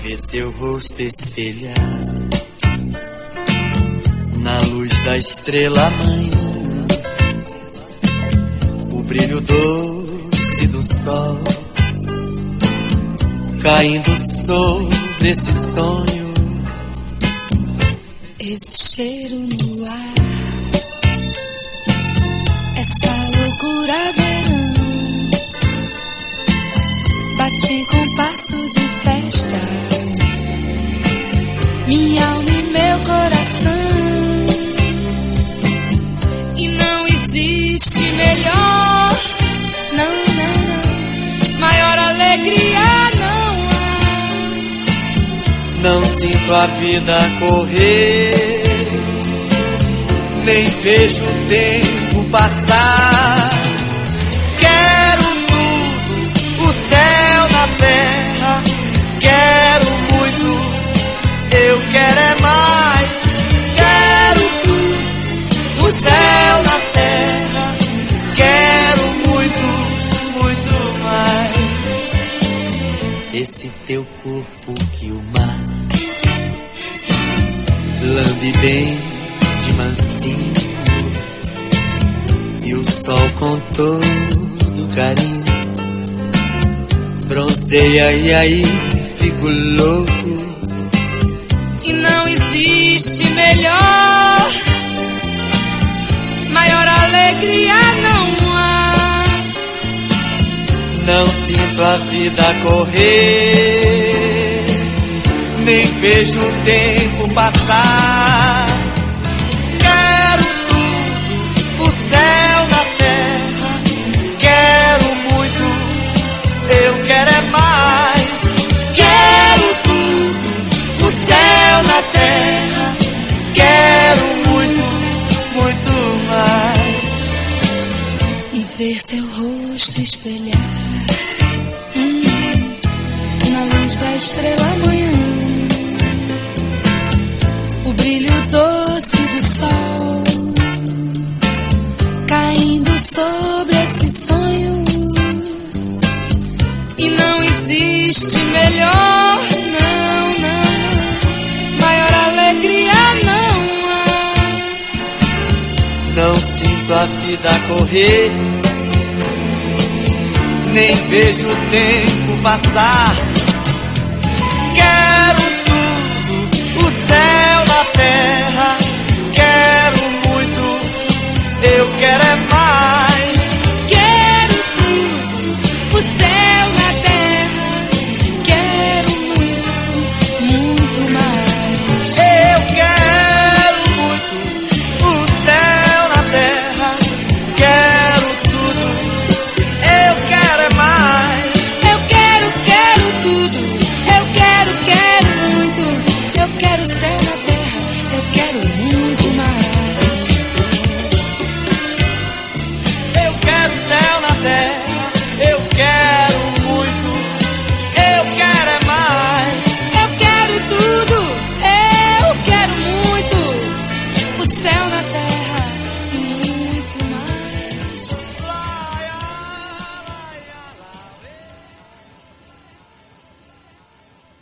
ver seu rosto espelhar na luz da estrela manhã, o brilho doce do sol caindo sobre esse sonho, esse cheiro no ar, essa loucura verão, bate com passo de festa, minha alma e meu coração, e não existe melhor, não, não, não, maior alegria não há. Não sinto a vida correr, nem vejo o tempo passar. Quero tudo, o céu na terra, quero muito, eu quero é mais. Quero tudo, o céu na terra, quero muito, muito mais. Esse teu corpo que o mar lambe bem de mansinho, e o sol com todo carinho bronzeia e aí fico louco. E não existe melhor, maior alegria não há. Não sinto a vida correr, nem vejo o tempo passar. Quero tudo, o céu na terra, quero muito, eu quero é mais. Quero tudo, o céu na terra, quero muito, muito mais. E ver seu rosto espelhar na luz da estrela manhã, o brilho doce do sol caindo sobre esse sonho, e não existe melhor, não, não, maior alegria não há. Não sinto a vida correr, nem vejo o tempo passar. Quero tudo, o céu na terra, quero muito, eu quero é mais. Quero tudo, o céu na terra, quero muito, muito mais. Eu quero muito, o céu na terra, quero tudo, eu quero é mais. Eu quero tudo, eu quero muito, eu quero céu na terra.